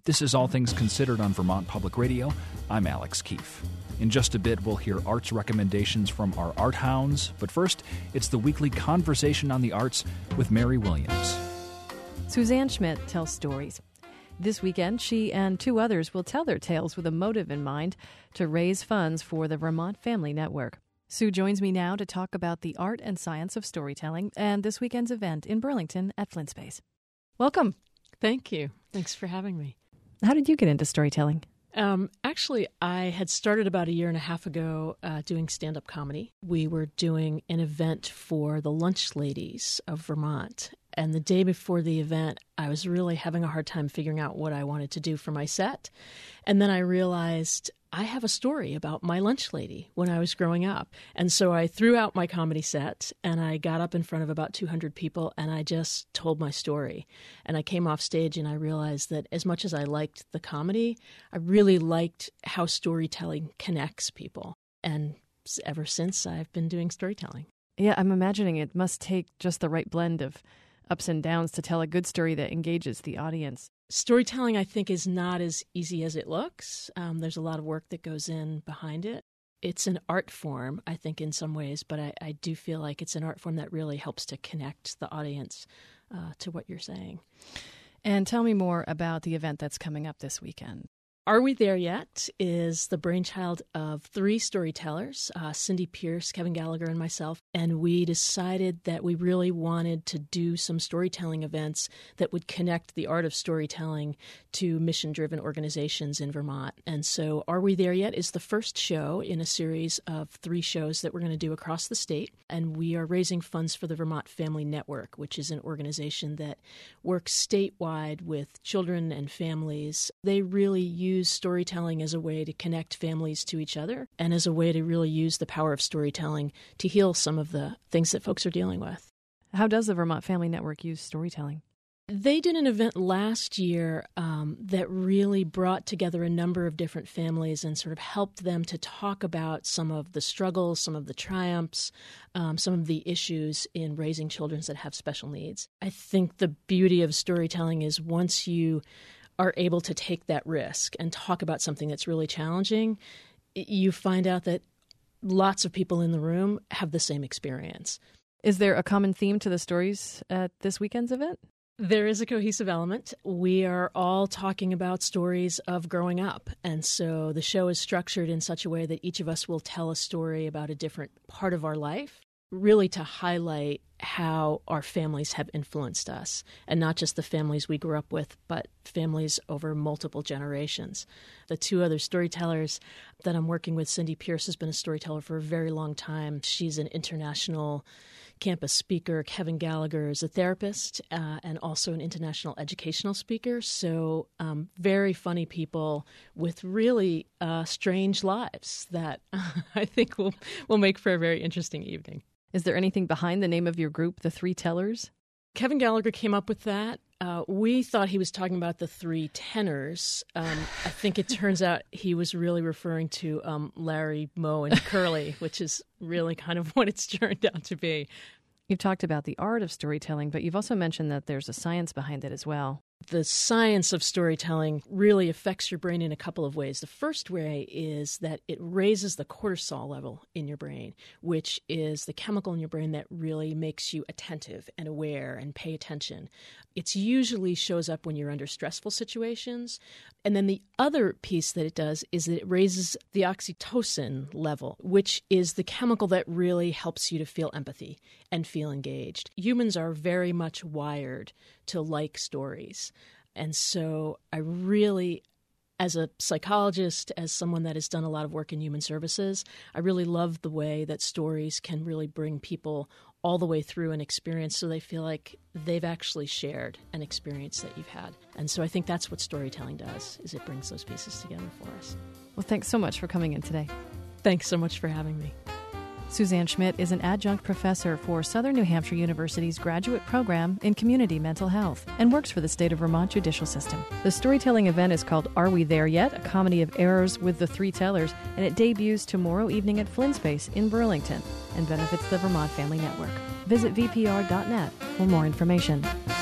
This is All Things Considered on Vermont Public Radio. I'm Alex Keefe. In just a bit, we'll hear arts recommendations from our art hounds. But first, it's the weekly Conversation on the Arts with Mary Williams. Suzanne Schmidt tells stories. This weekend, she and two others will tell their tales with a motive in mind to raise funds for the Vermont Family Network. Sue joins me now to talk about the art and science of storytelling and this weekend's event in Burlington at Flint Space. Welcome. Thank you. Thanks for having me. How did you get into storytelling? Actually, I had started about a year and a half ago doing stand-up comedy. We were doing an event for the Lunch Ladies of Vermont. And the day before the event, I was really having a hard time figuring out what I wanted to do for my set. And then I realized I have a story about my lunch lady when I was growing up. And so I threw out my comedy set and I got up in front of about 200 people and I just told my story. And I came off stage and I realized that as much as I liked the comedy, I really liked how storytelling connects people. And ever since, I've been doing storytelling. Yeah, I'm imagining it must take just the right blend of ups and downs to tell a good story that engages the audience. Storytelling, I think, is not as easy as it looks. There's a lot of work that goes in behind it. It's an art form, I think, in some ways, but I do feel like it's an art form that really helps to connect the audience to what you're saying. And tell me more about the event that's coming up this weekend. Are We There Yet is the brainchild of three storytellers, Cindy Pierce, Kevin Gallagher, and myself. And we decided that we really wanted to do some storytelling events that would connect the art of storytelling to mission-driven organizations in Vermont. And so Are We There Yet is the first show in a series of three shows that we're going to do across the state. And we are raising funds for the Vermont Family Network, which is an organization that works statewide with children and families. They really use storytelling as a way to connect families to each other and as a way to really use the power of storytelling to heal some of the things that folks are dealing with. How does the Vermont Family Network use storytelling? They did an event last year that really brought together a number of different families and sort of helped them to talk about some of the struggles, some of the triumphs, some of the issues in raising children that have special needs. I think the beauty of storytelling is once you are able to take that risk and talk about something that's really challenging, you find out that lots of people in the room have the same experience. Is there a common theme to the stories at this weekend's event? There is a cohesive element. We are all talking about stories of growing up. And so the show is structured in such a way that each of us will tell a story about a different part of our life, really to highlight how our families have influenced us, and not just the families we grew up with, but families over multiple generations. The two other storytellers that I'm working with, Cindy Pierce has been a storyteller for a very long time. She's an international campus speaker. Kevin Gallagher is a therapist and also an international educational speaker. So very funny people with really strange lives that I think will make for a very interesting evening. Is there anything behind the name of your group, the Three Tellers? Kevin Gallagher came up with that. We thought he was talking about the three tenors. I think it turns out he was really referring to Larry, Moe, and Curly, which is really kind of what it's turned out to be. You've talked about the art of storytelling, but you've also mentioned that there's a science behind it as well. The science of storytelling really affects your brain in a couple of ways. The first way is that it raises the cortisol level in your brain, which is the chemical in your brain that really makes you attentive and aware and pay attention. It usually shows up when you're under stressful situations. And then the other piece that it does is that it raises the oxytocin level, which is the chemical that really helps you to feel empathy and feel engaged. Humans are very much wired to like stories. And so I really, as a psychologist, as someone that has done a lot of work in human services, I really love the way that stories can really bring people all the way through an experience so they feel like they've actually shared an experience that you've had. And so I think that's what storytelling does, is it brings those pieces together for us. Well, thanks so much for coming in today. Thanks so much for having me. Suzanne Schmidt is an adjunct professor for Southern New Hampshire University's graduate program in community mental health and works for the state of Vermont judicial system. The storytelling event is called Are We There Yet? A comedy of errors with the Three Tellers, and it debuts tomorrow evening at Flint Space in Burlington and benefits the Vermont Family Network. Visit vpr.net for more information.